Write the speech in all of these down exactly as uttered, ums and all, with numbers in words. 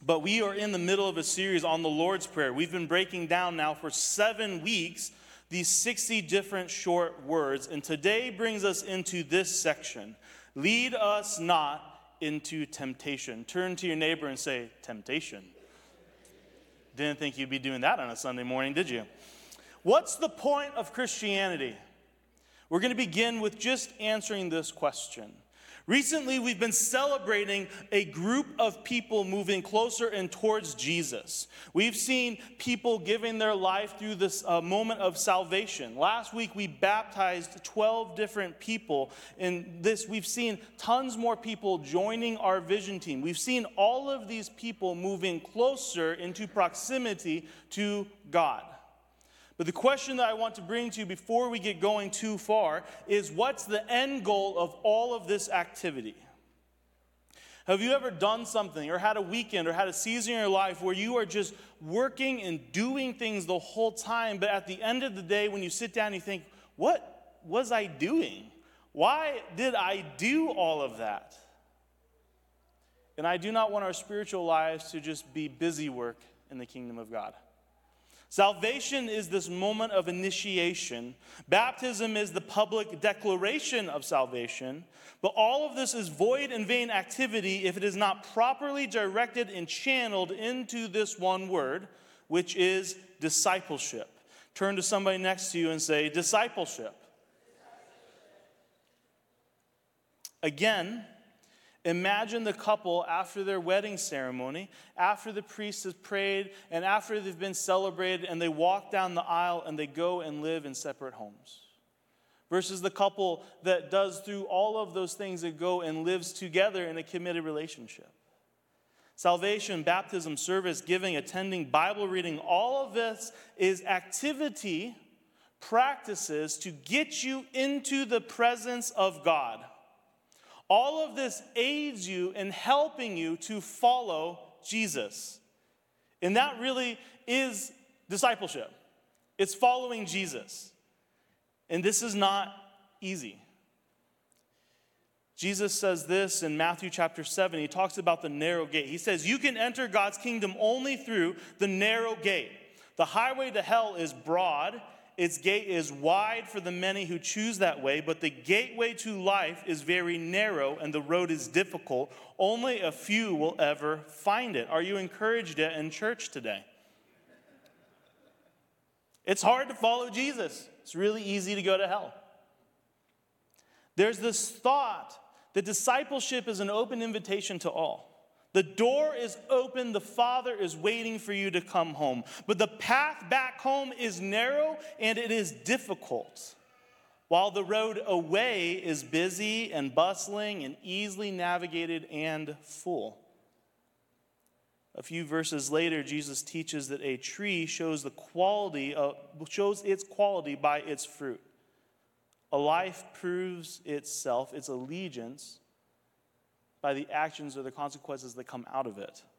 But we are in the middle of a series on the Lord's Prayer. We've been breaking down now for seven weeks these sixty different short words. And today brings us into this section. Lead us not into temptation. Turn to your neighbor and say, temptation. Didn't think you'd be doing that on a Sunday morning, did you? What's the point of Christianity? We're going to begin with just answering this question. Recently, we've been celebrating a group of people moving closer and towards Jesus. We've seen people giving their life through this uh, moment of salvation. Last week, we baptized twelve different people. In this, we've seen tons more people joining our vision team. We've seen all of these people moving closer into proximity to God. But the question that I want to bring to you before we get going too far is, what's the end goal of all of this activity? Have you ever done something or had a weekend or had a season in your life where you are just working and doing things the whole time, but at the end of the day when you sit down you think, what was I doing? Why did I do all of that? And I do not want our spiritual lives to just be busy work in the kingdom of God. Salvation is this moment of initiation. Baptism is the public declaration of salvation. But all of this is void and vain activity if it is not properly directed and channeled into this one word, which is discipleship. Turn to somebody next to you and say, discipleship. Again, imagine the couple after their wedding ceremony, after the priest has prayed, and after they've been celebrated, and they walk down the aisle and they go and live in separate homes. Versus the couple that does through all of those things and go and lives together in a committed relationship. Salvation, baptism, service, giving, attending, Bible reading, all of this is activity, practices to get you into the presence of God. All of this aids you in helping you to follow Jesus. And that really is discipleship. It's following Jesus. And this is not easy. Jesus says this in Matthew chapter seven. He talks about the narrow gate. He says, you can enter God's kingdom only through the narrow gate. The highway to hell is broad. Its gate is wide for the many who choose that way, but the gateway to life is very narrow and the road is difficult. Only a few will ever find it. Are you encouraged yet in church today? It's hard to follow Jesus. It's really easy to go to hell. There's this thought that discipleship is an open invitation to all. The door is open. The Father is waiting for you to come home. But the path back home is narrow and it is difficult, while the road away is busy and bustling and easily navigated and full. A few verses later, Jesus teaches that a tree shows the quality of, shows its quality by its fruit. A life proves itself, its allegiance, by the actions or the consequences that come out of it.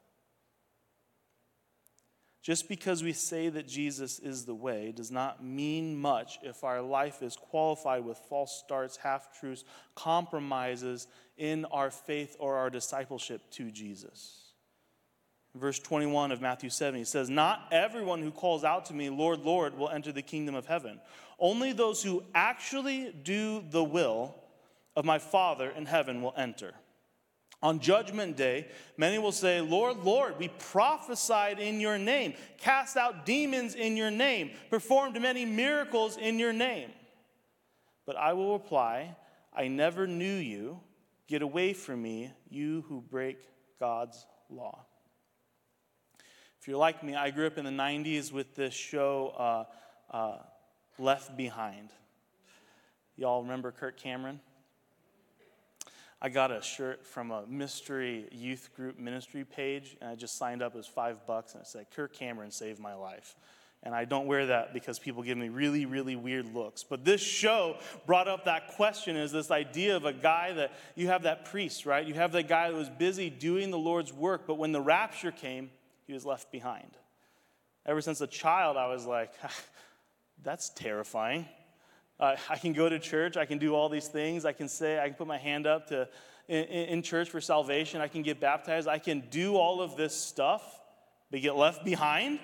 Just because we say that Jesus is the way does not mean much if our life is qualified with false starts, half-truths, compromises in our faith or our discipleship to Jesus. Verse twenty-one of Matthew seven, he says, not everyone who calls out to me, Lord, Lord, will enter the kingdom of heaven. Only those who actually do the will of my Father in heaven will enter. On judgment day, many will say, Lord, Lord, we prophesied in your name, cast out demons in your name, performed many miracles in your name. But I will reply, I never knew you. Get away from me, you who break God's law. If you're like me, I grew up in the nineties with this show, uh, uh, Left Behind. Y'all remember Kirk Cameron? I got a shirt from a mystery youth group ministry page, and I just signed up. It was five bucks, and it said, Kirk Cameron saved my life. And I don't wear that because people give me really, really weird looks. But this show brought up that question, is this idea of a guy that, you have that priest, right? You have that guy that was busy doing the Lord's work, but when the rapture came, he was left behind. Ever since a child, I was like, that's terrifying. Uh, I can go to church, I can do all these things, I can say, I can put my hand up to, in, in church for salvation. I can get baptized. I can do all of this stuff, but get left behind.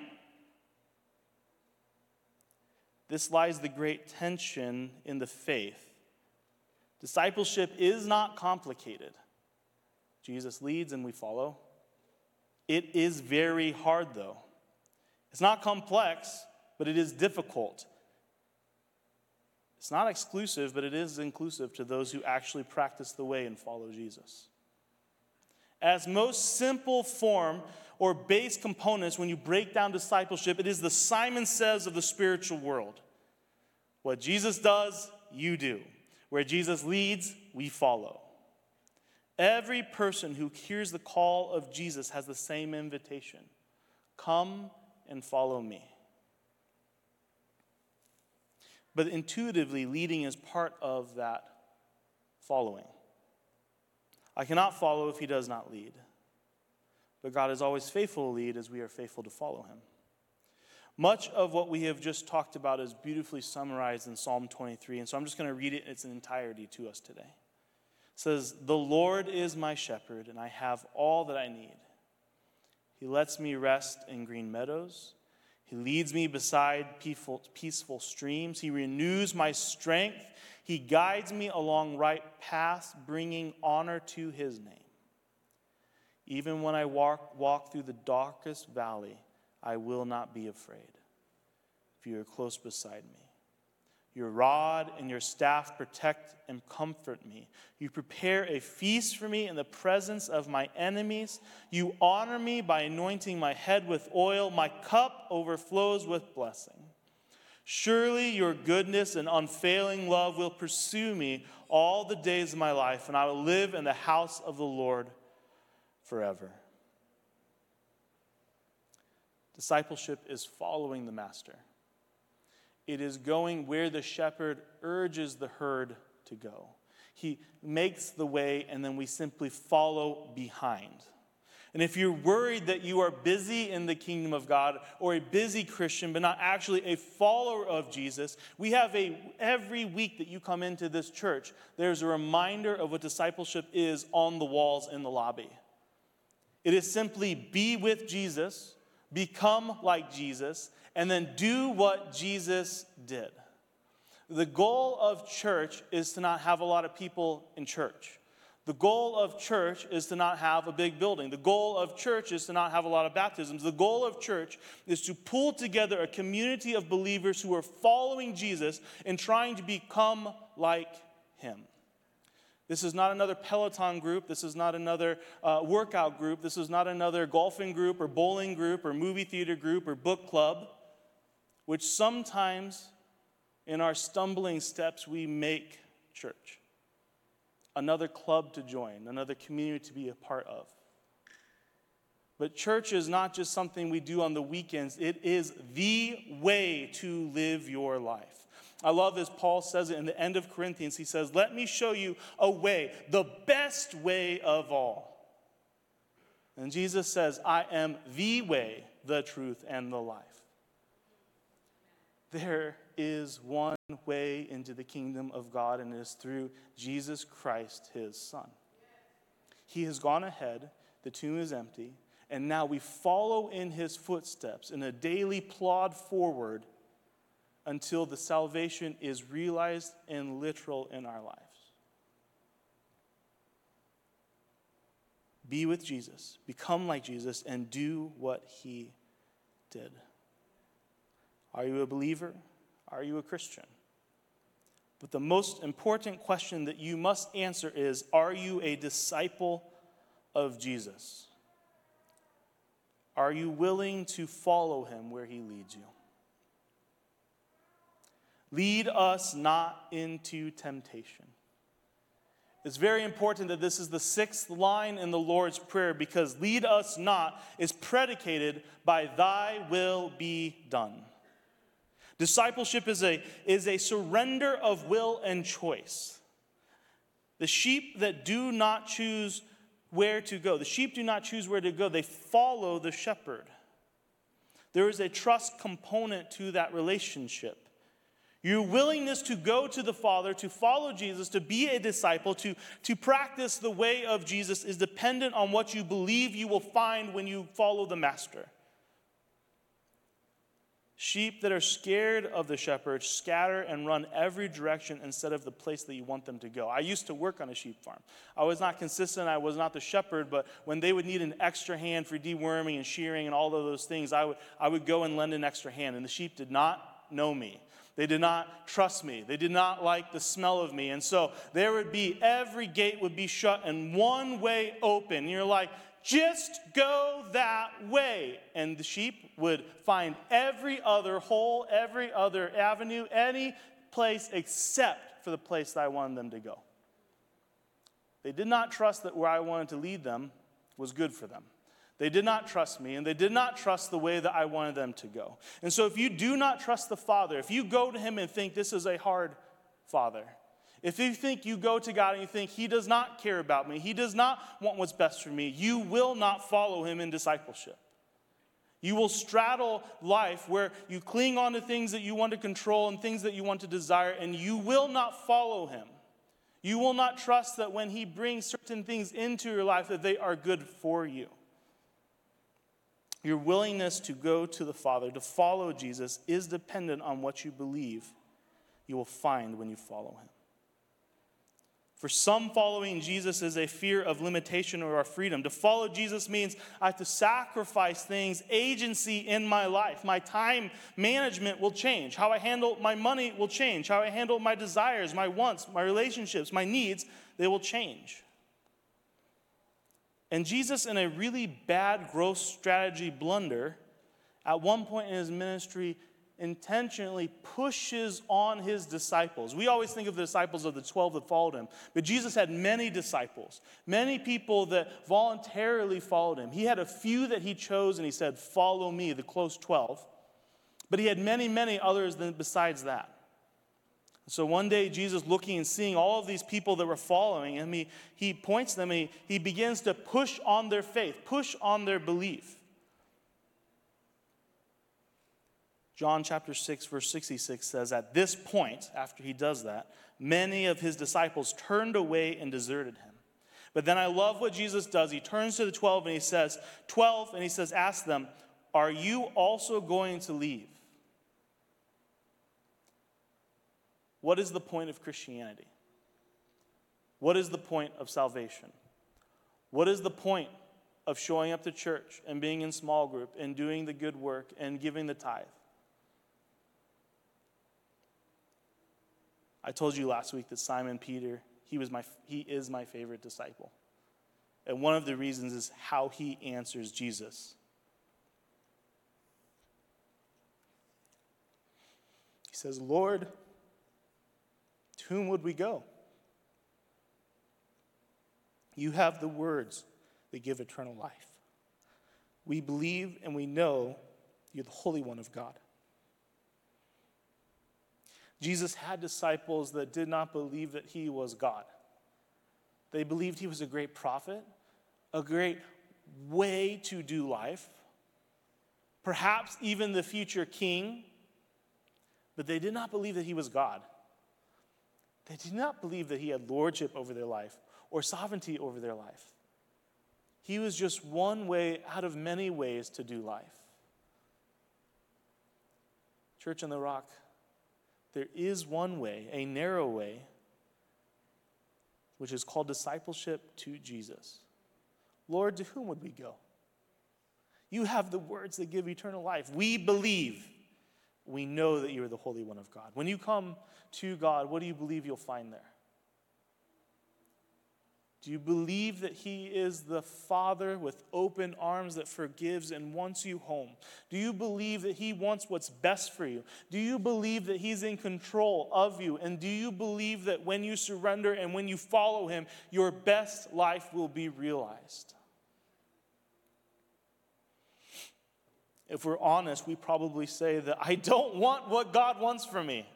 This lies the great tension in the faith. Discipleship is not complicated. Jesus leads and we follow. It is very hard, though. It's not complex, but it is difficult. It's not exclusive, but it is inclusive to those who actually practice the way and follow Jesus. As most simple form or base components, when you break down discipleship, it is the Simon Says of the spiritual world. What Jesus does, you do. Where Jesus leads, we follow. Every person who hears the call of Jesus has the same invitation. Come and follow me. But intuitively, leading is part of that following. I cannot follow if he does not lead. But God is always faithful to lead as we are faithful to follow him. Much of what we have just talked about is beautifully summarized in Psalm twenty-three, and so I'm just going to read it in its entirety to us today. It says, "The Lord is my shepherd, and I have all that I need. He lets me rest in green meadows. He leads me beside peaceful, peaceful streams. He renews my strength. He guides me along right paths, bringing honor to his name. Even when I walk, walk through the darkest valley, I will not be afraid, for you are close beside me. Your rod and your staff protect and comfort me. You prepare a feast for me in the presence of my enemies. You honor me by anointing my head with oil. My cup overflows with blessing. Surely your goodness and unfailing love will pursue me all the days of my life, and I will live in the house of the Lord forever." Discipleship is following the master. It is going where the shepherd urges the herd to go. He makes the way, and then we simply follow behind. And if you're worried that you are busy in the kingdom of God or a busy Christian, but not actually a follower of Jesus, we have a, every week that you come into this church, there's a reminder of what discipleship is on the walls in the lobby. It is simply be with Jesus, become like Jesus, and then do what Jesus did. The goal of church is to not have a lot of people in church. The goal of church is to not have a big building. The goal of church is to not have a lot of baptisms. The goal of church is to pull together a community of believers who are following Jesus and trying to become like him. This is not another Peloton group. This is not another uh, workout group. This is not another golfing group or bowling group or movie theater group or book club, which sometimes in our stumbling steps we make church. Another club to join, another community to be a part of. But church is not just something we do on the weekends. It is the way to live your life. I love as Paul says it in the end of Corinthians. He says, "Let me show you a way, the best way of all." And Jesus says, "I am the way, the truth, and the life." There is one way into the kingdom of God, and it is through Jesus Christ, his Son. He has gone ahead, the tomb is empty, and now we follow in his footsteps in a daily plod forward until the salvation is realized and literal in our lives. Be with Jesus, become like Jesus, and do what he did. Are you a believer? Are you a Christian? But the most important question that you must answer is, are you a disciple of Jesus? Are you willing to follow him where he leads you? Lead us not into temptation. It's very important that this is the sixth line in the Lord's Prayer, because lead us not is predicated by thy will be done. Discipleship is a, is a surrender of will and choice. The sheep that do not choose where to go, the sheep do not choose where to go, they follow the shepherd. There is a trust component to that relationship. Your willingness to go to the Father, to follow Jesus, to be a disciple, to, to practice the way of Jesus is dependent on what you believe you will find when you follow the Master. Sheep that are scared of the shepherd scatter and run every direction instead of the place that you want them to go. I used to work on a sheep farm. I was not consistent. I was not the shepherd, but when they would need an extra hand for deworming and shearing and all of those things, I would, I would go and lend an extra hand. And the sheep did not know me. They did not trust me. They did not like the smell of me. And so there would be, every gate would be shut and one way open. And you're like, just go that way. And the sheep would find every other hole, every other avenue, any place except for the place that I wanted them to go. They did not trust that where I wanted to lead them was good for them. They did not trust me, and they did not trust the way that I wanted them to go. And so if you do not trust the Father, if you go to him and think this is a hard Father, if you think you go to God and you think he does not care about me, he does not want what's best for me, you will not follow him in discipleship. You will straddle life where you cling on to things that you want to control and things that you want to desire, and you will not follow him. You will not trust that when he brings certain things into your life that they are good for you. Your willingness to go to the Father, to follow Jesus, is dependent on what you believe you will find when you follow him. For some, following Jesus is a fear of limitation or our freedom. To follow Jesus means I have to sacrifice things, agency in my life. My time management will change. How I handle my money will change. How I handle my desires, my wants, my relationships, my needs, they will change. And Jesus, in a really bad growth strategy blunder, at one point in his ministry, intentionally pushes on his disciples. We always think of the disciples of the twelve that followed him, but Jesus had many disciples, many people that voluntarily followed him. He had a few that he chose and he said, follow me, the close twelve. But he had many, many others than besides that. So one day, Jesus, looking and seeing all of these people that were following him, he, he points them and he, he begins to push on their faith, push on their belief. John chapter six, verse sixty-six says, at this point, after he does that, many of his disciples turned away and deserted him. But then I love what Jesus does. He turns to the twelve and he says, twelve, and he says, ask them, are you also going to leave? What is the point of Christianity? What is the point of salvation? What is the point of showing up to church and being in small group and doing the good work and giving the tithe? I told you last week that Simon Peter, he was my he is my favorite disciple. And one of the reasons is how he answers Jesus. He says, Lord, to whom would we go? You have the words that give eternal life. We believe and we know you're the Holy One of God. Jesus had disciples that did not believe that he was God. They believed he was a great prophet, a great way to do life, perhaps even the future king, but they did not believe that he was God. They did not believe that he had lordship over their life or sovereignty over their life. He was just one way out of many ways to do life. Church on the Rock, there is one way, a narrow way, which is called discipleship to Jesus. Lord, to whom would we go? You have the words that give eternal life. We believe. We know that you are the Holy One of God. When you come to God, what do you believe you'll find there? Do you believe that he is the Father with open arms that forgives and wants you home? Do you believe that he wants what's best for you? Do you believe that he's in control of you? And do you believe that when you surrender and when you follow him, your best life will be realized? If we're honest, we probably say that I don't want what God wants for me.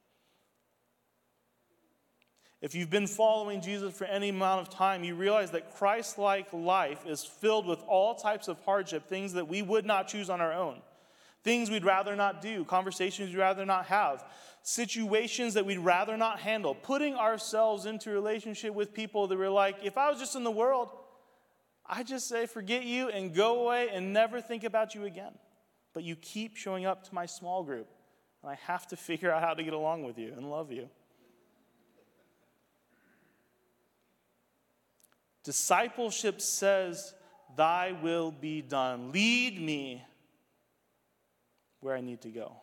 If you've been following Jesus for any amount of time, you realize that Christ-like life is filled with all types of hardship, things that we would not choose on our own, things we'd rather not do, conversations we'd rather not have, situations that we'd rather not handle, putting ourselves into a relationship with people that we're like, if I was just in the world, I'd just say, forget you and go away and never think about you again. But you keep showing up to my small group, and I have to figure out how to get along with you and love you. Discipleship says, thy will be done. Lead me where I need to go.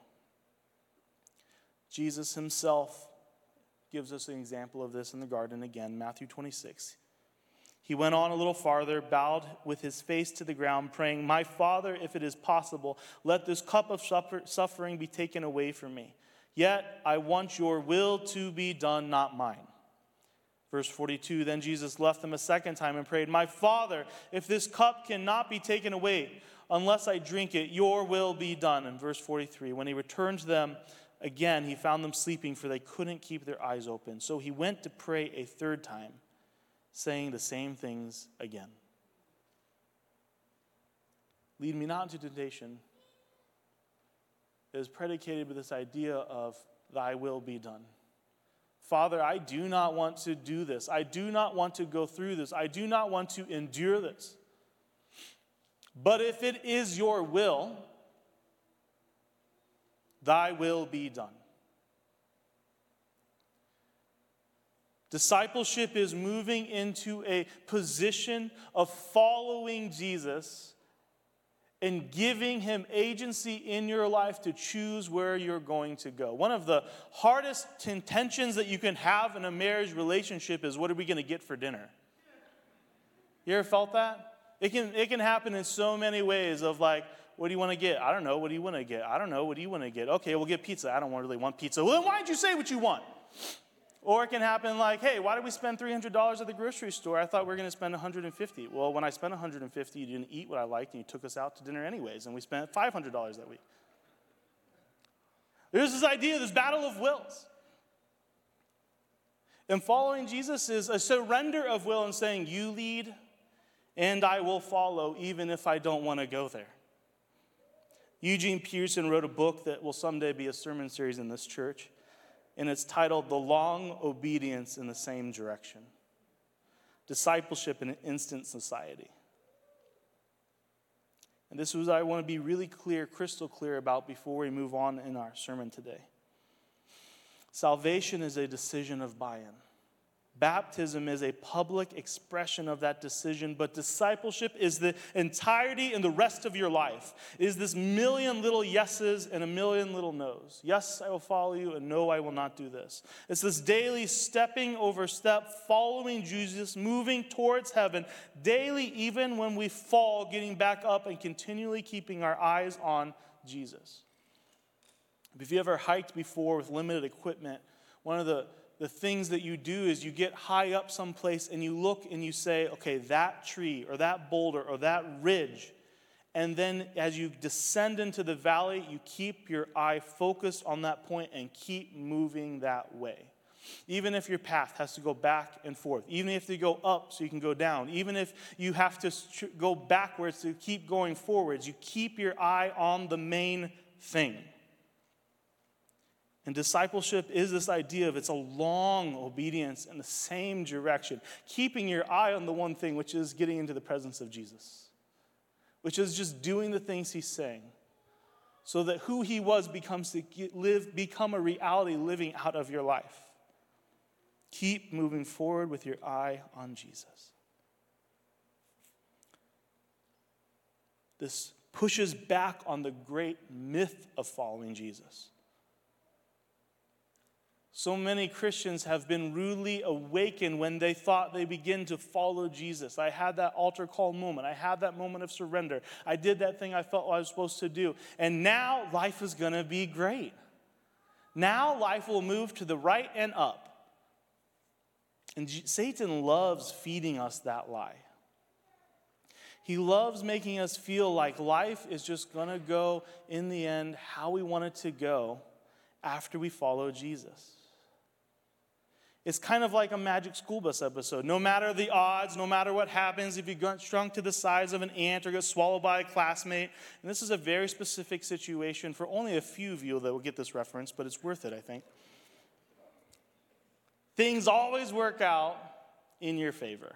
Jesus himself gives us an example of this in the garden again, Matthew twenty-six. He went on a little farther, bowed with his face to the ground, praying, my Father, if it is possible, let this cup of suffer- suffering be taken away from me. Yet I want your will to be done, not mine. Verse forty-two, then Jesus left them a second time and prayed, my Father, if this cup cannot be taken away unless I drink it, your will be done. And verse forty-three, when he returned to them again, he found them sleeping, for they couldn't keep their eyes open. So he went to pray a third time, saying the same things again. Lead me not into temptation is predicated with this idea of thy will be done. Father, I do not want to do this. I do not want to go through this. I do not want to endure this. But if it is your will, thy will be done. Discipleship is moving into a position of following Jesus and giving him agency in your life to choose where you're going to go. One of the hardest tensions that you can have in a marriage relationship is, what are we going to get for dinner? You ever felt that? It can, it can happen in so many ways of like, what do you want to get? I don't know. What do you want to get? I don't know. What do you want to get? Okay, we'll get pizza. I don't really want pizza. Well, then why did you say what you want? Or it can happen like, hey, why did we spend three hundred dollars at the grocery store? I thought we were going to spend one hundred fifty dollars. Well, when I spent one hundred fifty dollars, you didn't eat what I liked, and you took us out to dinner anyways, and we spent five hundred dollars that week. There's this idea, this battle of wills. And following Jesus is a surrender of will and saying, you lead, and I will follow, even if I don't want to go there. Eugene Peterson wrote a book that will someday be a sermon series in this church. And it's titled, The Long Obedience in the Same Direction. Discipleship in an Instant Society. And this is what I want to be really clear, crystal clear about before we move on in our sermon today. Salvation is a decision of buy-in. Baptism is a public expression of that decision, but discipleship is the entirety and the rest of your life. It is this million little yeses and a million little no's. Yes, I will follow you, and no, I will not do this. It's this daily stepping over step, following Jesus, moving towards heaven, daily, even when we fall, getting back up and continually keeping our eyes on Jesus. If you ever hiked before with limited equipment, one of the The things that you do is you get high up someplace and you look and you say, okay, that tree or that boulder or that ridge. And then as you descend into the valley, you keep your eye focused on that point and keep moving that way. Even if your path has to go back and forth, even if you go up so you can go down, even if you have to go backwards to keep going forwards, you keep your eye on the main thing. And discipleship is this idea of it's a long obedience in the same direction, keeping your eye on the one thing, which is getting into the presence of Jesus, which is just doing the things he's saying, so that who he was becomes to get, live, become a reality living out of your life. Keep moving forward with your eye on Jesus. This pushes back on the great myth of following Jesus. So many Christians have been rudely awakened when they thought they begin to follow Jesus. I had that altar call moment. I had that moment of surrender. I did that thing I felt I was supposed to do. And now life is going to be great. Now life will move to the right and up. And Satan loves feeding us that lie. He loves making us feel like life is just going to go in the end how we want it to go after we follow Jesus. It's kind of like a Magic School Bus episode. No matter the odds, no matter what happens, if you get shrunk to the size of an ant or get swallowed by a classmate, and this is a very specific situation for only a few of you that will get this reference, but it's worth it, I think. Things always work out in your favor.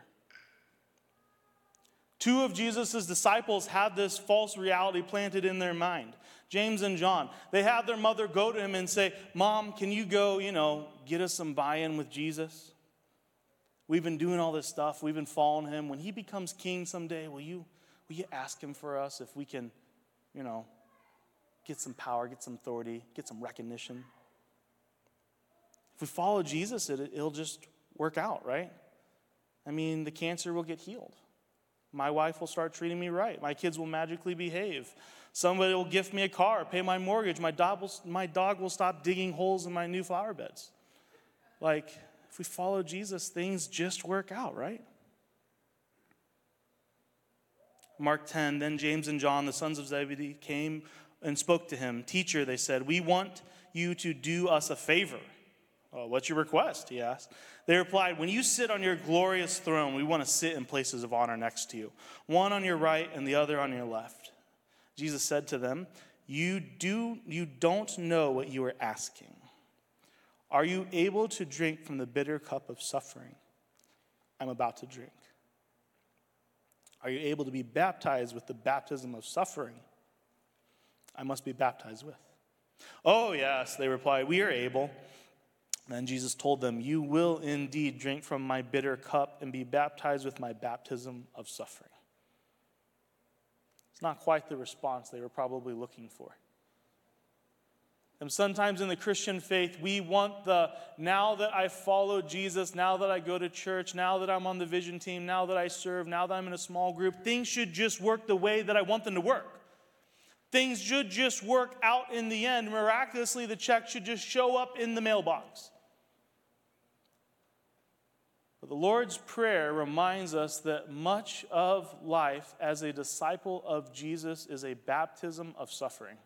Two of Jesus' disciples had this false reality planted in their mind. James and John. They had their mother go to him and say, Mom, can you go, you know, get us some buy-in with Jesus? We've been doing all this stuff. We've been following him. When he becomes king someday, will you, will you ask him for us if we can, you know, get some power, get some authority, get some recognition? If we follow Jesus, it, it'll just work out, right? I mean, the cancer will get healed. My wife will start treating me right. My kids will magically behave. Somebody will gift me a car, pay my mortgage. My dog will, my dog will stop digging holes in my new flower beds. Like, if we follow Jesus, things just work out, right? Mark ten, then James and John, the sons of Zebedee, came and spoke to him. Teacher, they said, we want you to do us a favor. Oh, what's your request? He asked. They replied, when you sit on your glorious throne, we want to sit in places of honor next to you, one on your right and the other on your left. Jesus said to them, you do you don't know what you are asking. Are you able to drink from the bitter cup of suffering I'm about to drink? Are you able to be baptized with the baptism of suffering I must be baptized with? Oh, yes, they replied, we are able. Then Jesus told them, you will indeed drink from my bitter cup and be baptized with my baptism of suffering. It's not quite the response they were probably looking for. And sometimes in the Christian faith, we want the, now that I follow Jesus, now that I go to church, now that I'm on the vision team, now that I serve, now that I'm in a small group, things should just work the way that I want them to work. Things should just work out in the end. Miraculously, the check should just show up in the mailbox. But the Lord's Prayer reminds us that much of life as a disciple of Jesus is a baptism of suffering.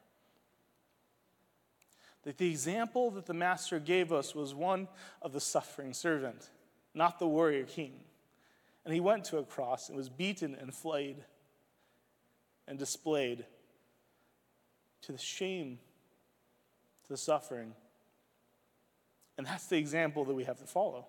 That the example that the Master gave us was one of the suffering servant, not the warrior king. And he went to a cross and was beaten and flayed and displayed to the shame, to the suffering. And that's the example that we have to follow.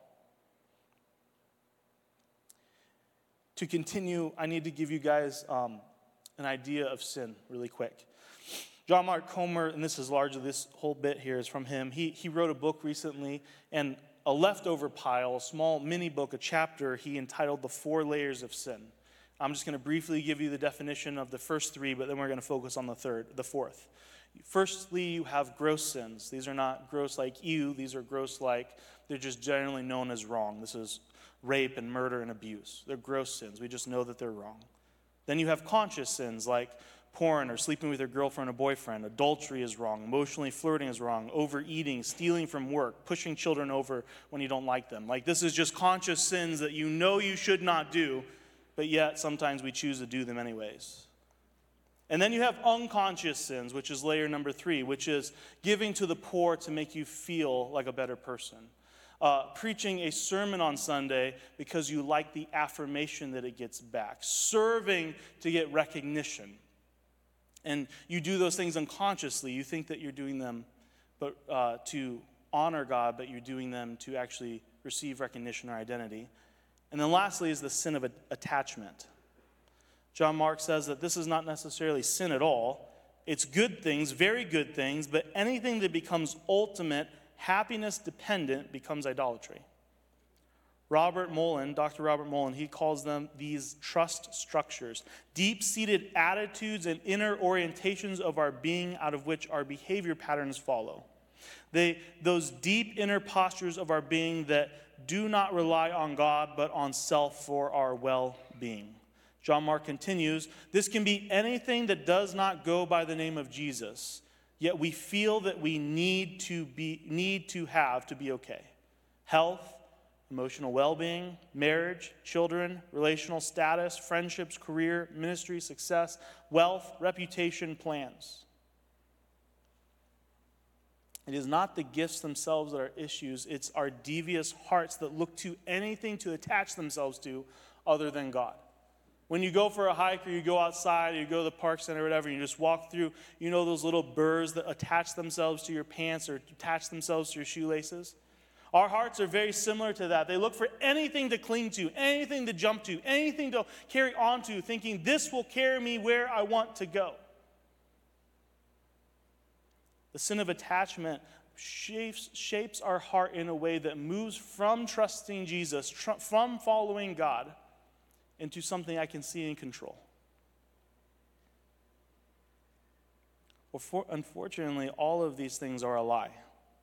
To continue, I need to give you guys um, an idea of sin really quick. John Mark Comer, and this is largely, this whole bit here is from him. He, he wrote a book recently, and a leftover pile, a small mini book, a chapter, he entitled The Four Layers of Sin. I'm just going to briefly give you the definition of the first three, but then we're going to focus on the third, the fourth. Firstly, you have gross sins. These are not gross like you. These are gross like, they're just generally known as wrong. This is rape and murder and abuse. They're gross sins. We just know that they're wrong. Then you have conscious sins like porn or sleeping with your girlfriend or boyfriend. Adultery is wrong. Emotionally flirting is wrong. Overeating, stealing from work, pushing children over when you don't like them. Like, this is just conscious sins that you know you should not do, but yet sometimes we choose to do them anyways. And then you have unconscious sins, which is layer number three, which is giving to the poor to make you feel like a better person. Uh, preaching a sermon on Sunday because you like the affirmation that it gets back. Serving to get recognition. And you do those things unconsciously. You think that you're doing them but uh, to honor God, but you're doing them to actually receive recognition or identity. And then lastly is the sin of attachment. John Mark says that this is not necessarily sin at all. It's good things, very good things, but anything that becomes ultimate, happiness dependent becomes idolatry. Robert Mullen, Doctor Robert Mullen, he calls them these trust structures, deep-seated attitudes and inner orientations of our being out of which our behavior patterns follow. They, those deep inner postures of our being that do not rely on God but on self for our well-being. John Mark continues, this can be anything that does not go by the name of Jesus, yet we feel that we need to be need to have to be okay. Health, emotional well-being, marriage, children, relational status, friendships, career, ministry, success, wealth, reputation, plans. It is not the gifts themselves that are issues. It's our devious hearts that look to anything to attach themselves to other than God. When you go for a hike or you go outside or you go to the park center or whatever, and you just walk through, you know those little burrs that attach themselves to your pants or attach themselves to your shoelaces? Our hearts are very similar to that. They look for anything to cling to, anything to jump to, anything to carry on to, thinking this will carry me where I want to go. The sin of attachment shapes, shapes our heart in a way that moves from trusting Jesus, tr- from following God, into something I can see and control. Well, for, unfortunately, all of these things are a lie.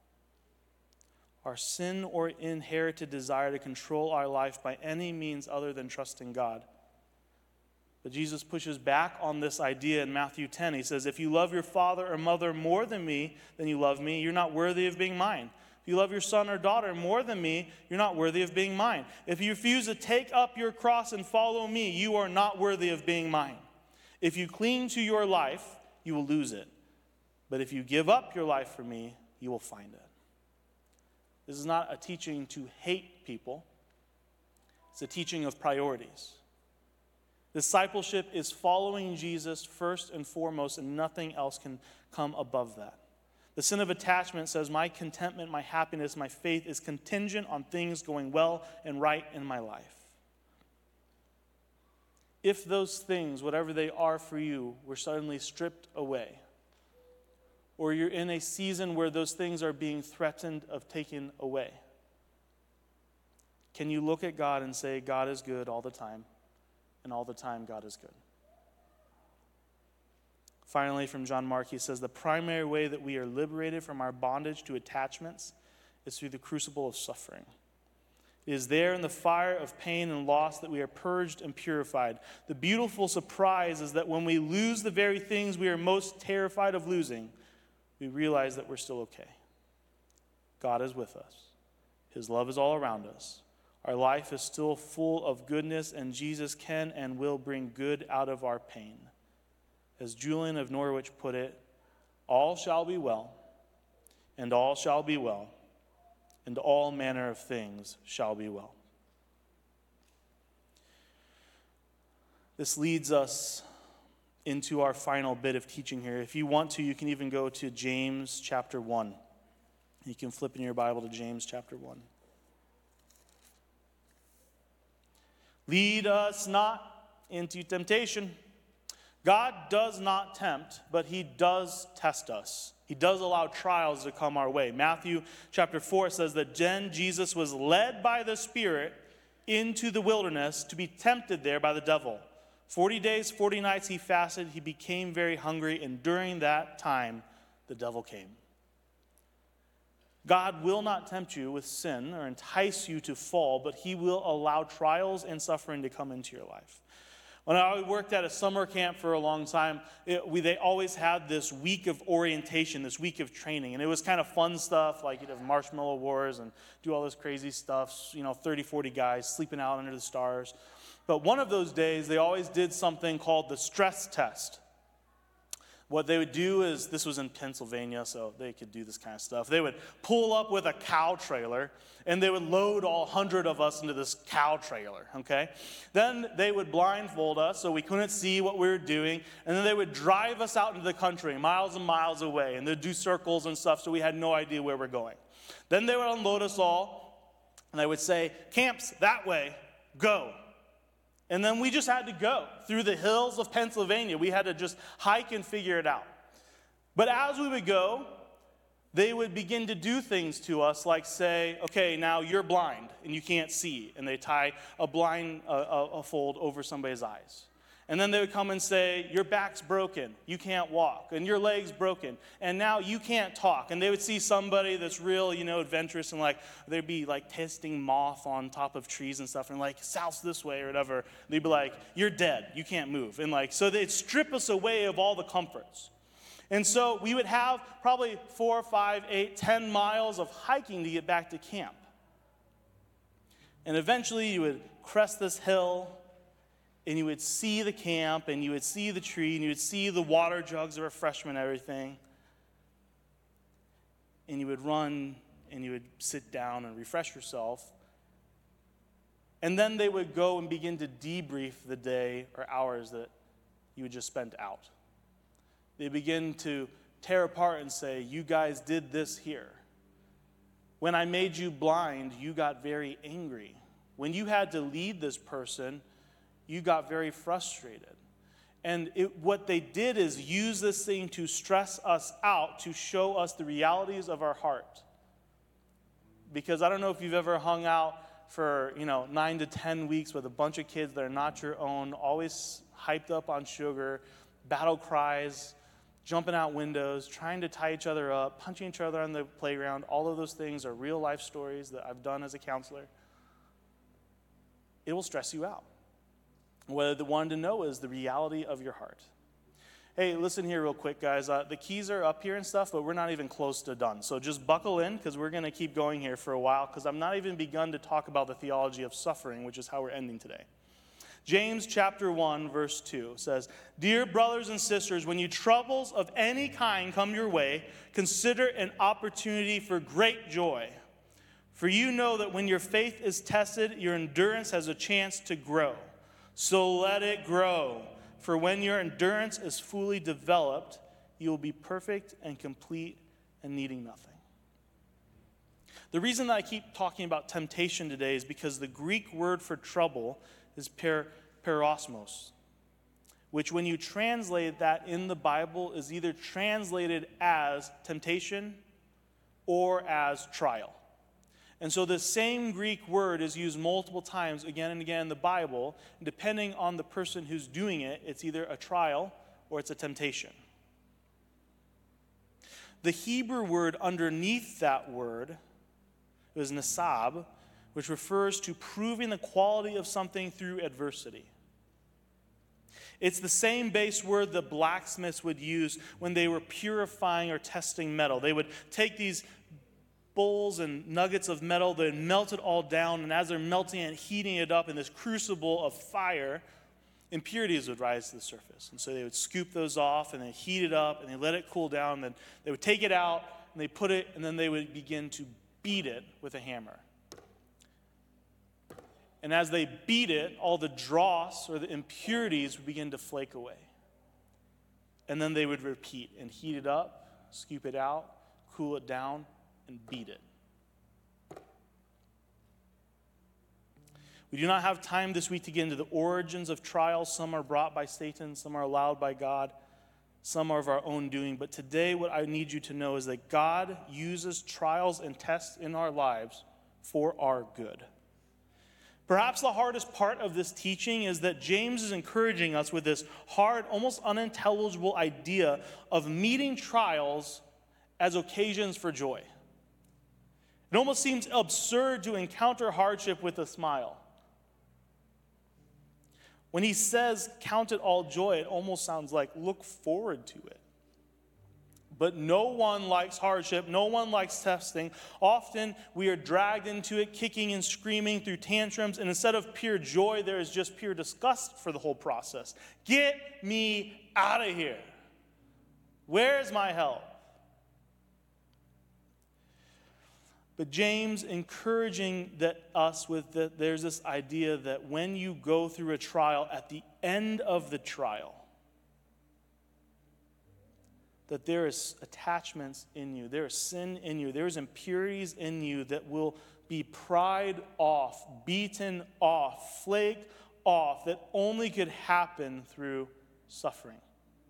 Our sin or inherited desire to control our life by any means other than trusting God. But Jesus pushes back on this idea in Matthew ten. He says, if you love your father or mother more than me, than you love me, you're not worthy of being mine. If you love your son or daughter more than me, you're not worthy of being mine. If you refuse to take up your cross and follow me, you are not worthy of being mine. If you cling to your life, you will lose it. But if you give up your life for me, you will find it. This is not a teaching to hate people. It's a teaching of priorities. Discipleship is following Jesus first and foremost, and nothing else can come above that. The sin of attachment says my contentment, my happiness, my faith is contingent on things going well and right in my life. If those things, whatever they are for you, were suddenly stripped away, or you're in a season where those things are being threatened of taken away, can you look at God and say, God is good all the time, and all the time God is good? Finally, from John Mark, he says, the primary way that we are liberated from our bondage to attachments is through the crucible of suffering. It is there in the fire of pain and loss that we are purged and purified. The beautiful surprise is that when we lose the very things we are most terrified of losing, we realize that we're still okay. God is with us. His love is all around us. Our life is still full of goodness, and Jesus can and will bring good out of our pain. As Julian of Norwich put it, all shall be well, and all shall be well, and all manner of things shall be well. This leads us into our final bit of teaching here. If you want to, you can even go to James chapter one. You can flip in your Bible to James chapter one. Lead us not into temptation. God does not tempt, but he does test us. He does allow trials to come our way. Matthew chapter four says that then Jesus was led by the Spirit into the wilderness to be tempted there by the devil. Forty days, forty nights he fasted. He became very hungry, and during that time, the devil came. God will not tempt you with sin or entice you to fall, but he will allow trials and suffering to come into your life. When I worked at a summer camp for a long time, it, we, they always had this week of orientation, this week of training. And it was kind of fun stuff, like you'd have marshmallow wars and do all this crazy stuff, you know, thirty, forty guys sleeping out under the stars. But one of those days, they always did something called the stress test. What they would do is, this was in Pennsylvania, so they could do this kind of stuff. They would pull up with a cow trailer, and they would load all hundred of us into this cow trailer, okay? Then they would blindfold us so we couldn't see what we were doing, and then they would drive us out into the country, miles and miles away, and they'd do circles and stuff so we had no idea where we're going. Then they would unload us all, and they would say, "Camp's that way, go." And then we just had to go through the hills of Pennsylvania. We had to just hike and figure it out. But as we would go, they would begin to do things to us like say, okay, now you're blind and you can't see. And they tie a blind uh, a fold over somebody's eyes. And then they would come and say, your back's broken, you can't walk, and your leg's broken, and now you can't talk. And they would see somebody that's real, you know, adventurous, and like they'd be like testing moth on top of trees and stuff, and like, south this way or whatever. They'd be like, you're dead, you can't move. And like, so they'd strip us away of all the comforts. And so we would have probably four, five, eight, ten miles of hiking to get back to camp. And eventually you would crest this hill, and you would see the camp, and you would see the tree, and you would see the water jugs of refreshment and everything. and you would run, and you would sit down and refresh yourself. And then they would go and begin to debrief the day or hours that you had just spent out. They begin to tear apart and say, you guys did this here. When I made you blind, you got very angry. When you had to lead this person, you got very frustrated. And it, what they did is use this thing to stress us out, to show us the realities of our heart. Because I don't know if you've ever hung out for, you know, nine to ten weeks with a bunch of kids that are not your own, always hyped up on sugar, battle cries, jumping out windows, trying to tie each other up, punching each other on the playground. All of those things are real life stories that I've done as a counselor. It will stress you out. What I wanted to know is the reality of your heart. Hey, listen here real quick, guys. Uh, the keys are up here and stuff, but we're not even close to done. So just buckle in, because we're going to keep going here for a while, because I've not even begun to talk about the theology of suffering, which is how we're ending today. James chapter one, verse two says, "Dear brothers and sisters, when you troubles of any kind come your way, consider an opportunity for great joy. For you know that when your faith is tested, your endurance has a chance to grow. So let it grow. For when your endurance is fully developed, you will be perfect and complete and needing nothing." The reason that I keep talking about temptation today is because the Greek word for trouble is per, perosmos, which when you translate that in the Bible is either translated as temptation or as trial. And so the same Greek word is used multiple times again and again in the Bible. And depending on the person who's doing it, it's either a trial or it's a temptation. The Hebrew word underneath that word is nasab, which refers to proving the quality of something through adversity. It's the same base word the blacksmiths would use when they were purifying or testing metal. They would take these bowls and nuggets of metal, they'd melt it all down, and as they're melting and heating it up in this crucible of fire, impurities would rise to the surface. And so they would scoop those off, and they heat it up, and they let it cool down, and then they would take it out, and they put it, and then they would begin to beat it with a hammer. And as they beat it, all the dross or the impurities would begin to flake away. And then they would repeat and heat it up, scoop it out, cool it down, and beat it. We do not have time this week to get into the origins of trials. Some are brought by Satan, some are allowed by God, some are of our own doing. But today what I need you to know is that God uses trials and tests in our lives for our good. Perhaps the hardest part of this teaching is that James is encouraging us with this hard, almost unintelligible idea of meeting trials as occasions for joy. It almost seems absurd to encounter hardship with a smile. When he says, count it all joy, it almost sounds like look forward to it. But no one likes hardship. No one likes testing. Often we are dragged into it, kicking and screaming through tantrums. And instead of pure joy, there is just pure disgust for the whole process. Get me out of here. Where's my help? But James encouraging that us with that there's this idea that when you go through a trial, at the end of the trial, that there is attachments in you, there is sin in you, there is impurities in you that will be pried off, beaten off, flaked off, that only could happen through suffering.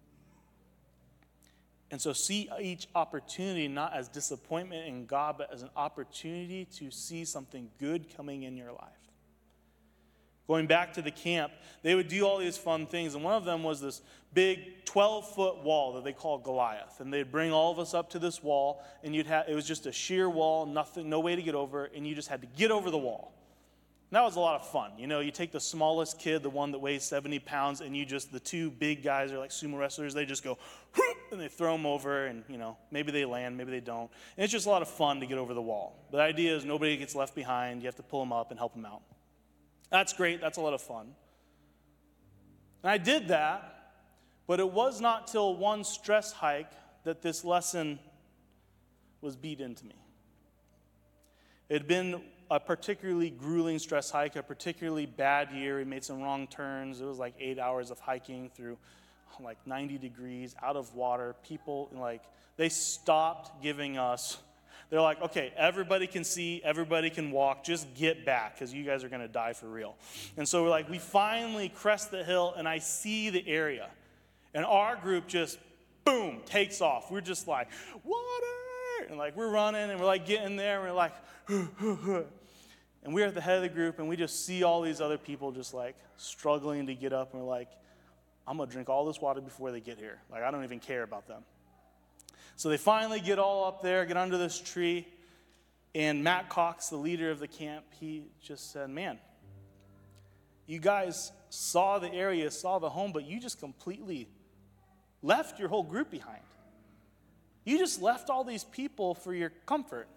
And so see each opportunity not as disappointment in God, but as an opportunity to see something good coming in your life. Going back to the camp, they would do all these fun things, and one of them was this big twelve-foot wall that they called Goliath. And they'd bring all of us up to this wall, and you'd have it was just a sheer wall, nothing, no way to get over, and you just had to get over the wall. And that was a lot of fun. You know, you take the smallest kid, the one that weighs seventy pounds, and you just, the two big guys are like sumo wrestlers, they just go, whoop, and they throw them over, and, you know, maybe they land, maybe they don't. And it's just a lot of fun to get over the wall. But the idea is nobody gets left behind. You have to pull them up and help them out. That's great. That's a lot of fun. And I did that, but it was not till one stress hike that this lesson was beat into me. It had been a particularly grueling stress hike, a particularly bad year. We made some wrong turns. It was like eight hours of hiking through like ninety degrees, out of water. People, like, they stopped giving us, they're like, okay, everybody can see, everybody can walk, just get back because you guys are going to die for real. And so we're like, we finally crest the hill and I see the area. And our group just, boom, takes off. We're just like, water! And like, we're running and we're like getting there and we're like, and we're at the head of the group and we just see all these other people just like struggling to get up and we're like, I'm going to drink all this water before they get here. Like, I don't even care about them. So they finally get all up there, get under this tree, and Matt Cox, the leader of the camp, he just said, man, you guys saw the area, saw the home, but you just completely left your whole group behind. You just left all these people for your comfort.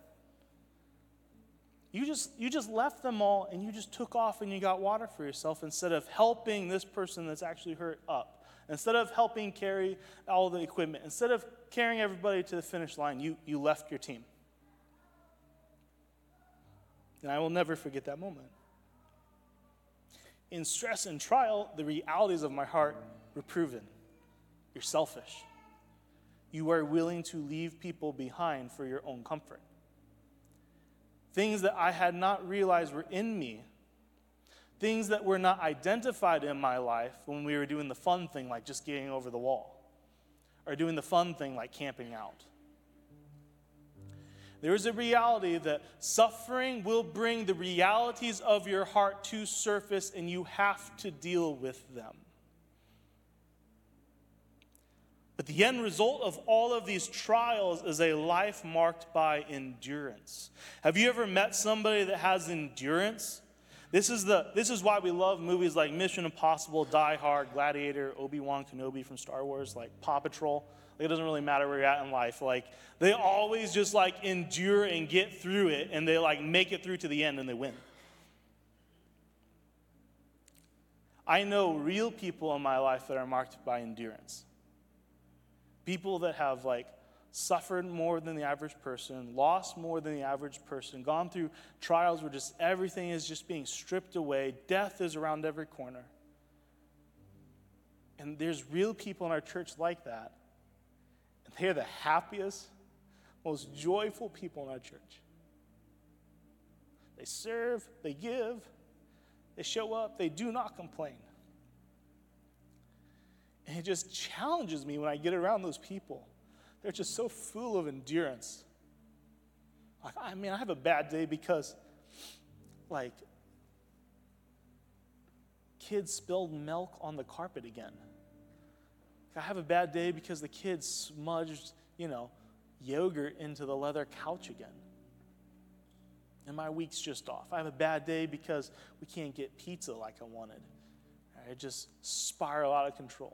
You just, you just left them all and you just took off and you got water for yourself instead of helping this person that's actually hurt up. Instead of helping carry all the equipment. Instead of carrying everybody to the finish line, you, you left your team. And I will never forget that moment. In stress and trial, the realities of my heart were proven. You're selfish. You are willing to leave people behind for your own comfort. Things that I had not realized were in me, things that were not identified in my life when we were doing the fun thing like just getting over the wall, or doing the fun thing like camping out. There is a reality that suffering will bring the realities of your heart to surface, and you have to deal with them. But the end result of all of these trials is a life marked by endurance. Have you ever met somebody that has endurance? This is the this is why we love movies like Mission Impossible, Die Hard, Gladiator, Obi-Wan Kenobi from Star Wars, like Paw Patrol. Like, it doesn't really matter where you're at in life. Like, they always just like endure and get through it, and they like make it through to the end and they win. I know real people in my life that are marked by endurance. People that have like suffered more than the average person, lost more than the average person, gone through trials where just everything is just being stripped away. Death is around every corner. And there's real people in our church like that. And they're the happiest, most joyful people in our church. They serve, they give, they show up, they do not complain. And it just challenges me when I get around those people. They're just so full of endurance. Like, I mean, I have a bad day because, like, kids spilled milk on the carpet again. I have a bad day because the kids smudged, you know, yogurt into the leather couch again. And my week's just off. I have a bad day because we can't get pizza like I wanted. I just spiral out of control.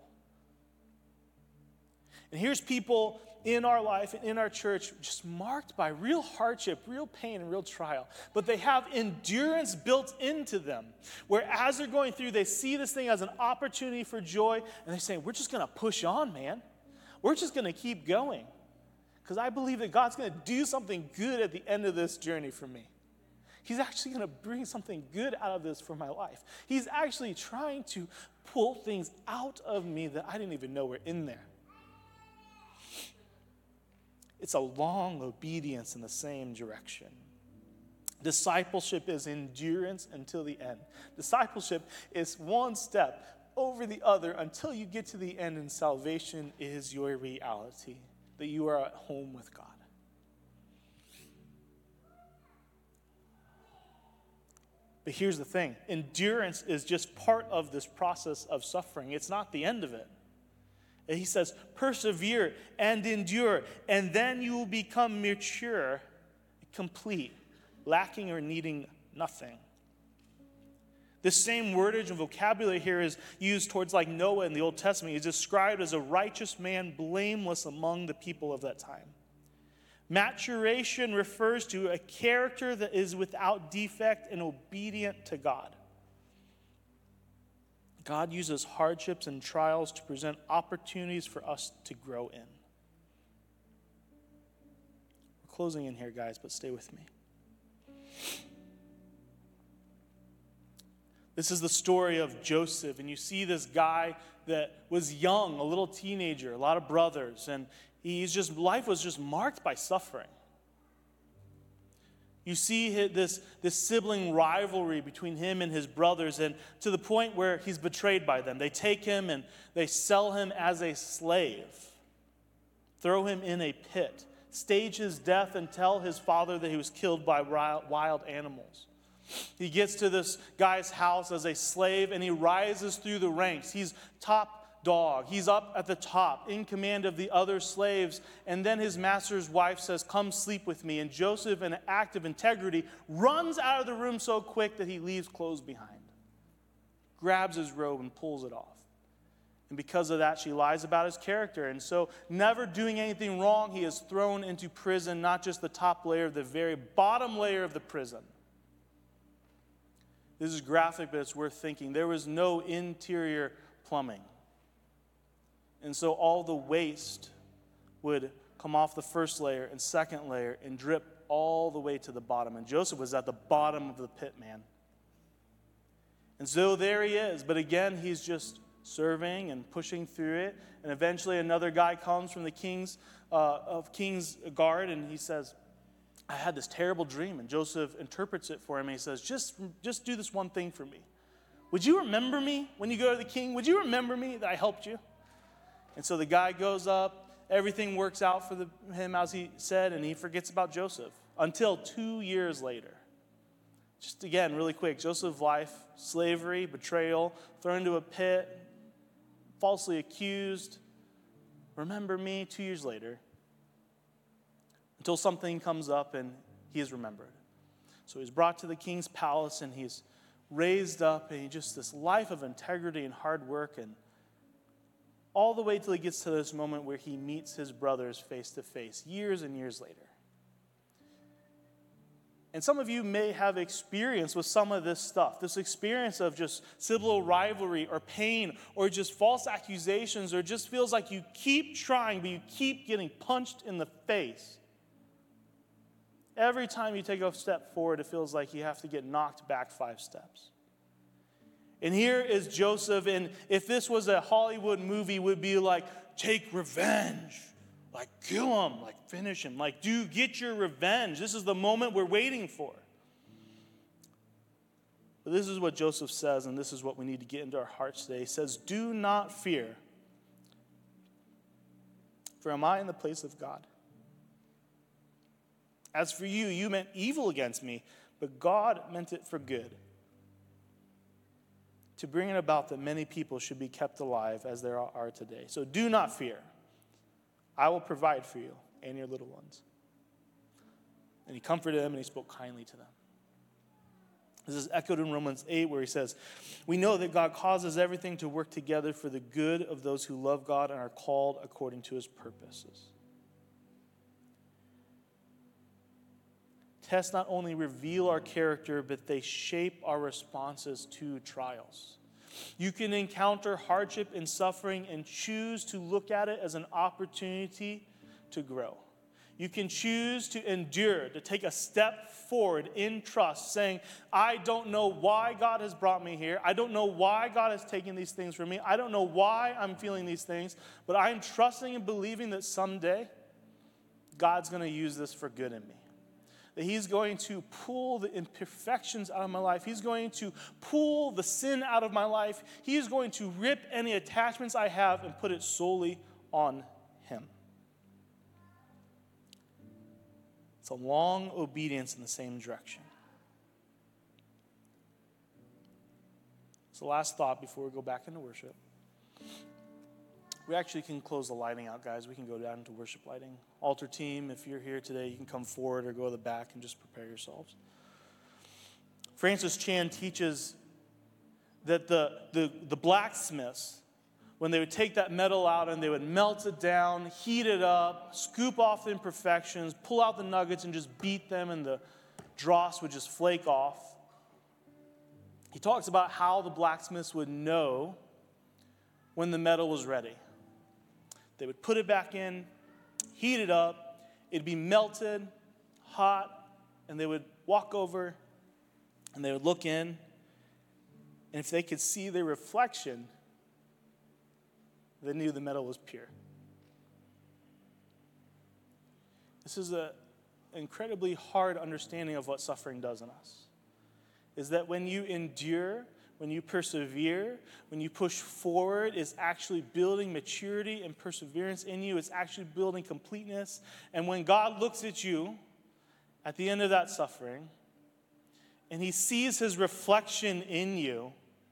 And here's people in our life and in our church just marked by real hardship, real pain, and real trial. But they have endurance built into them, where as they're going through, they see this thing as an opportunity for joy, and they're saying, we're just going to push on, man. We're just going to keep going. Because I believe that God's going to do something good at the end of this journey for me. He's actually going to bring something good out of this for my life. He's actually trying to pull things out of me that I didn't even know were in there. It's a long obedience in the same direction. Discipleship is endurance until the end. Discipleship is one step over the other until you get to the end, and salvation is your reality, that you are at home with God. But here's the thing. Endurance is just part of this process of suffering. It's not the end of it. He says, persevere and endure, and then you will become mature, complete, lacking or needing nothing. This same wordage and vocabulary here is used towards like Noah in the Old Testament. He's described as a righteous man, blameless among the people of that time. Maturation refers to a character that is without defect and obedient to God. God uses hardships and trials to present opportunities for us to grow in. We're closing in here, guys, but stay with me. This is the story of Joseph, and you see this guy that was young, a little teenager, a lot of brothers, and he's just, life was just marked by suffering. You see this, this sibling rivalry between him and his brothers, and to the point where he's betrayed by them. They take him and they sell him as a slave, throw him in a pit, stage his death, and tell his father that he was killed by wild animals. He gets to this guy's house as a slave, and he rises through the ranks. He's top dog. He's up at the top, in command of the other slaves. And then his master's wife says, "Come sleep with me." And Joseph, in an act of integrity, runs out of the room so quick that he leaves clothes behind, grabs his robe and pulls it off. And because of that, she lies about his character. And so, never doing anything wrong, he is thrown into prison, not just the top layer, the very bottom layer of the prison. This is graphic, but it's worth thinking. There was no interior plumbing. And so all the waste would come off the first layer and second layer and drip all the way to the bottom. And Joseph was at the bottom of the pit, man. And so there he is. But again, he's just serving and pushing through it. And eventually another guy comes from the king's, uh, of king's guard, and he says, "I had this terrible dream." And Joseph interprets it for him, and he says, just, just do this one thing for me. Would you remember me when you go to the king? Would you remember me that I helped you? And so the guy goes up. Everything works out for the, him as he said, and he forgets about Joseph until two years later. Just again, really quick, Joseph's life, slavery, betrayal, thrown into a pit, falsely accused. Remember me two years later. Until something comes up and he is remembered. So he's brought to the king's palace, and he's raised up, and he just this life of integrity and hard work, and all the way till he gets to this moment where he meets his brothers face to face, years and years later. And some of you may have experience with some of this stuff, this experience of just sibling rivalry or pain or just false accusations, or just feels like you keep trying, but you keep getting punched in the face. Every time you take a step forward, it feels like you have to get knocked back five steps. And here is Joseph, and if this was a Hollywood movie, it would be like, take revenge. Like, kill him. Like, finish him. Like, do get your revenge. This is the moment we're waiting for. But this is what Joseph says, and this is what we need to get into our hearts today. He says, "Do not fear, for am I in the place of God? As for you, you meant evil against me, but God meant it for good, to bring it about that many people should be kept alive as there are today. So do not fear. I will provide for you and your little ones." And he comforted them, and he spoke kindly to them. This is echoed in Romans eight, where he says, "We know that God causes everything to work together for the good of those who love God and are called according to his purposes." Tests not only reveal our character, but they shape our responses to trials. You can encounter hardship and suffering and choose to look at it as an opportunity to grow. You can choose to endure, to take a step forward in trust, saying, "I don't know why God has brought me here. I don't know why God has taken these things from me. I don't know why I'm feeling these things, but I'm trusting and believing that someday God's going to use this for good in me. That he's going to pull the imperfections out of my life. He's going to pull the sin out of my life. He is going to rip any attachments I have and put it solely on him." It's a long obedience in the same direction. So last thought before we go back into worship. We actually can close the lighting out, guys. We can go down to worship lighting. Altar team, if you're here today, you can come forward or go to the back and just prepare yourselves. Francis Chan teaches that the, the, the blacksmiths, when they would take that metal out and they would melt it down, heat it up, scoop off the imperfections, pull out the nuggets and just beat them, and the dross would just flake off. He talks about how the blacksmiths would know when the metal was ready. They would put it back in, heat it up, it'd be melted, hot, and they would walk over, and they would look in, and if they could see their reflection, they knew the metal was pure. This is an incredibly hard understanding of what suffering does in us. Is that when you endure, when you persevere, when you push forward, it's actually building maturity and perseverance in you. It's actually building completeness. And when God looks at you at the end of that suffering, and he sees his reflection in you,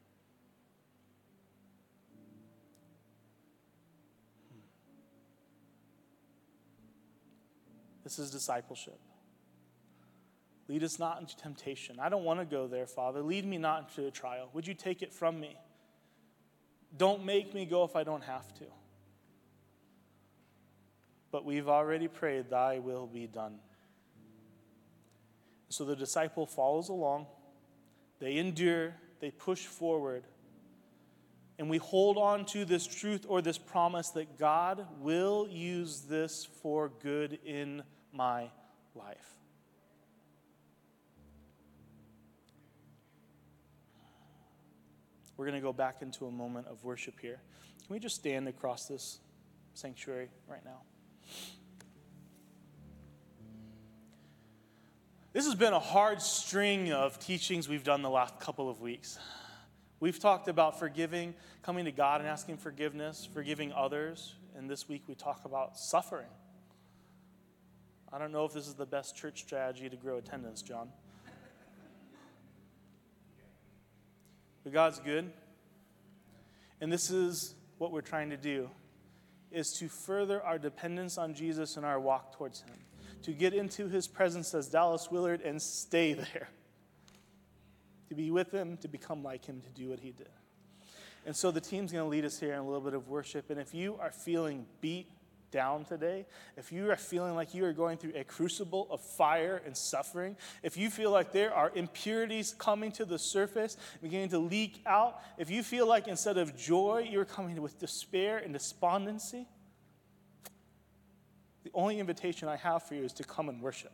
this is discipleship. Lead us not into temptation. I don't want to go there, Father. Lead me not into a trial. Would you take it from me? Don't make me go if I don't have to. But we've already prayed, thy will be done. So the disciple follows along. They endure. They push forward. And we hold on to this truth or this promise that God will use this for good in my life. We're going to go back into a moment of worship here. Can we just stand across this sanctuary right now? This has been a hard string of teachings we've done the last couple of weeks. We've talked about forgiving, coming to God and asking forgiveness, forgiving others, and this week we talk about suffering. I don't know if this is the best church strategy to grow attendance, John. But God's good. And this is what we're trying to do, is to further our dependence on Jesus and our walk towards him. To get into his presence as Dallas Willard and stay there. To be with him, to become like him, to do what he did. And so the team's going to lead us here in a little bit of worship. And if you are feeling beat down today, if you are feeling like you are going through a crucible of fire and suffering, if you feel like there are impurities coming to the surface, beginning to leak out, if you feel like instead of joy, you're coming with despair and despondency, the only invitation I have for you is to come and worship.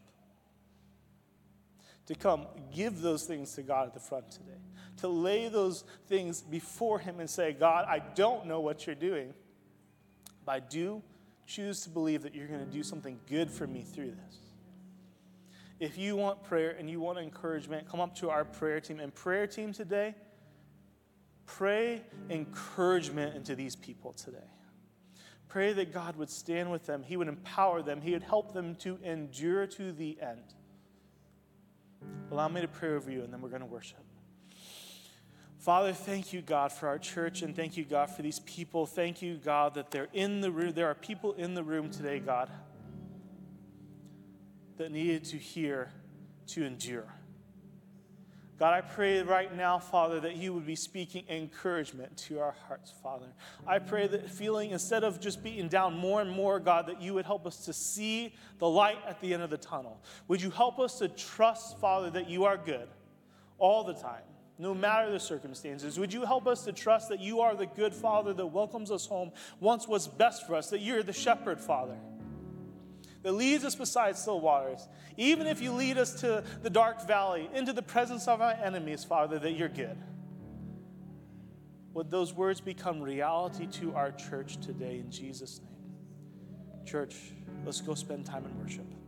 To come give those things to God at the front today. To lay those things before him and say, God, I don't know what you're doing, but I do choose to believe that you're going to do something good for me through this. If you want prayer and you want encouragement, come up to our prayer team. And prayer team today, pray encouragement into these people today. Pray that God would stand with them. He would empower them. He would help them to endure to the end. Allow me to pray over you, and then we're going to worship. Father, thank you, God, for our church, and thank you, God, for these people. Thank you, God, that they're in the room. There are people in the room today, God, that needed to hear to endure. God, I pray right now, Father, that you would be speaking encouragement to our hearts, Father. I pray that feeling, instead of just beating down more and more, God, that you would help us to see the light at the end of the tunnel. Would you help us to trust, Father, that you are good all the time, no matter the circumstances? Would you help us to trust that you are the good Father that welcomes us home, wants what's best for us, that you're the shepherd, Father, that leads us beside still waters. Even if you lead us to the dark valley, into the presence of our enemies, Father, that you're good. Would those words become reality to our church today in Jesus' name? Church, let's go spend time in worship.